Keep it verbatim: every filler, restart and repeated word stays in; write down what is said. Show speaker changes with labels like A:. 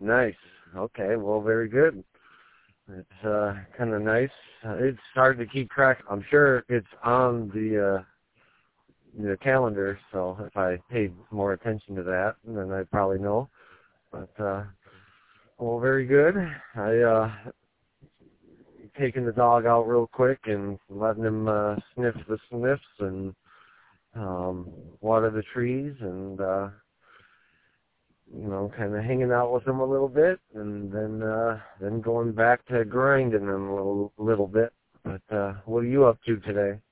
A: Nice. Okay, well, very good. It's uh, kind of nice. Uh, it's hard to keep track. I'm sure it's on the uh, the calendar, so if I paid more attention to that, then I'd probably know. But, uh, well, very good. I uh, taking the dog out real quick and letting him uh, sniff the sniffs and um, water the trees and, uh, you know, kind of hanging out with him a little bit and then uh, then going back to grinding him a little, little bit. But uh, what are you up to today?